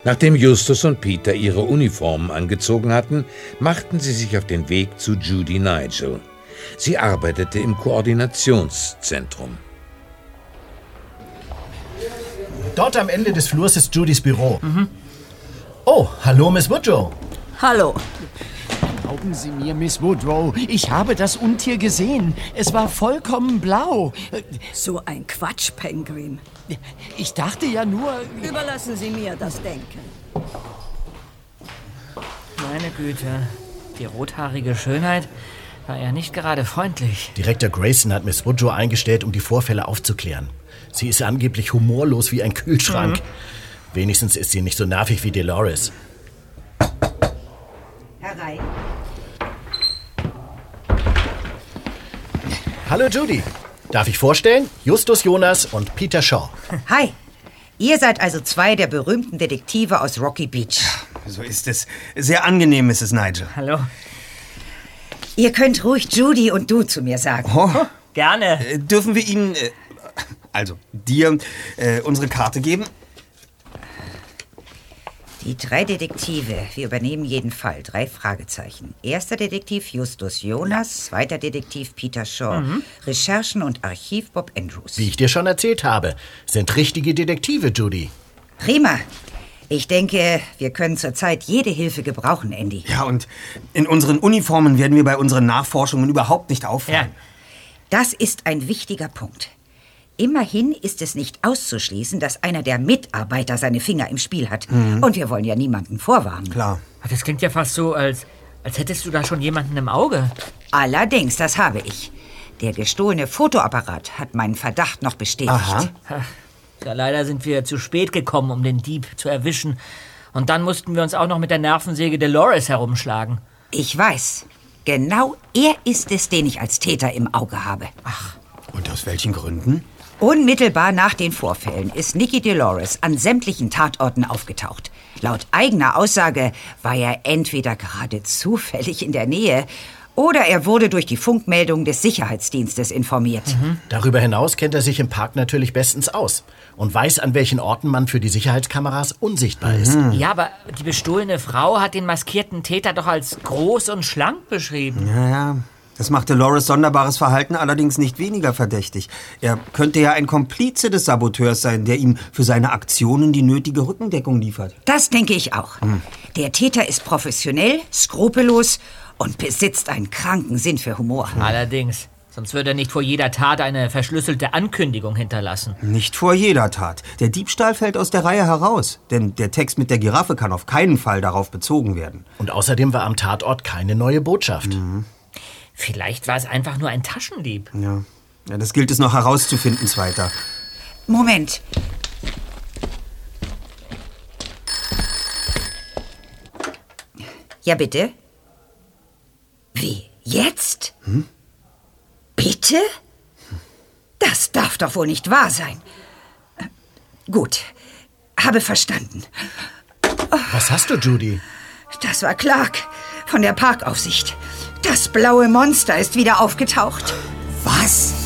Nachdem Justus und Peter ihre Uniformen angezogen hatten, machten sie sich auf den Weg zu Judy Nigel. Sie arbeitete im Koordinationszentrum. Dort am Ende des Flurs ist Judys Büro. Oh, hallo, Miss Woodrow. Hallo. Glauben Sie mir, Miss Woodrow, ich habe das Untier gesehen. Es war vollkommen blau. So ein Quatsch, Penguin. Ich dachte ja nur... Überlassen Sie mir das Denken. Meine Güte, die rothaarige Schönheit war ja nicht gerade freundlich. Direktor Grayson hat Miss Woodrow eingestellt, um die Vorfälle aufzuklären. Sie ist angeblich humorlos wie ein Kühlschrank. Wenigstens ist sie nicht so nervig wie Dolores. Herein. Hallo Judy. Darf ich vorstellen? Justus Jonas und Peter Shaw. Hi. Ihr seid also zwei der berühmten Detektive aus Rocky Beach. So ist es. Sehr angenehm, Mrs. Nigel. Hallo. Ihr könnt ruhig Judy und du zu mir sagen. Oh, Gerne. dürfen wir Ihnen, dir, unsere Karte geben? Die 3 Detektive, wir übernehmen jeden Fall. 3 Fragezeichen. Erster Detektiv Justus Jonas, zweiter Detektiv Peter Shaw. Recherchen und Archiv Bob Andrews. Wie ich dir schon erzählt habe, sind richtige Detektive, Judy. Prima. Ich denke, wir können zurzeit jede Hilfe gebrauchen, Andy. Ja, und in unseren Uniformen werden wir bei unseren Nachforschungen überhaupt nicht auffallen. Ja. Das ist ein wichtiger Punkt. Immerhin ist es nicht auszuschließen, dass einer der Mitarbeiter seine Finger im Spiel hat. Und wir wollen ja niemanden vorwarnen. Klar. Das klingt ja fast so, als hättest du da schon jemanden im Auge. Allerdings, das habe ich. Der gestohlene Fotoapparat hat meinen Verdacht noch bestätigt. Aha. Ja, leider sind wir zu spät gekommen, um den Dieb zu erwischen. Und dann mussten wir uns auch noch mit der Nervensäge Dolores herumschlagen. Ich weiß. Genau er ist es, den ich als Täter im Auge habe. Ach, und aus welchen Gründen? Unmittelbar nach den Vorfällen ist Nicky Dolores an sämtlichen Tatorten aufgetaucht. Laut eigener Aussage war er entweder gerade zufällig in der Nähe oder er wurde durch die Funkmeldung des Sicherheitsdienstes informiert. Darüber hinaus kennt er sich im Park natürlich bestens aus und weiß, an welchen Orten man für die Sicherheitskameras unsichtbar ist. Ja, aber die bestohlene Frau hat den maskierten Täter doch als groß und schlank beschrieben. Ja. Das macht Dolores' sonderbares Verhalten allerdings nicht weniger verdächtig. Er könnte ja ein Komplize des Saboteurs sein, der ihm für seine Aktionen die nötige Rückendeckung liefert. Das denke ich auch. Der Täter ist professionell, skrupellos und besitzt einen kranken Sinn für Humor. Allerdings. Sonst würde er nicht vor jeder Tat eine verschlüsselte Ankündigung hinterlassen. Nicht vor jeder Tat. Der Diebstahl fällt aus der Reihe heraus. Denn der Text mit der Giraffe kann auf keinen Fall darauf bezogen werden. Und außerdem war am Tatort keine neue Botschaft. Vielleicht war es einfach nur ein Taschendieb. Ja, das gilt es noch herauszufinden, Zweiter. Moment. Ja, bitte? Wie? Jetzt? Bitte? Das darf doch wohl nicht wahr sein. Gut, habe verstanden. Was hast du, Judy? Das war Clark von der Parkaufsicht. Das blaue Monster ist wieder aufgetaucht. Was?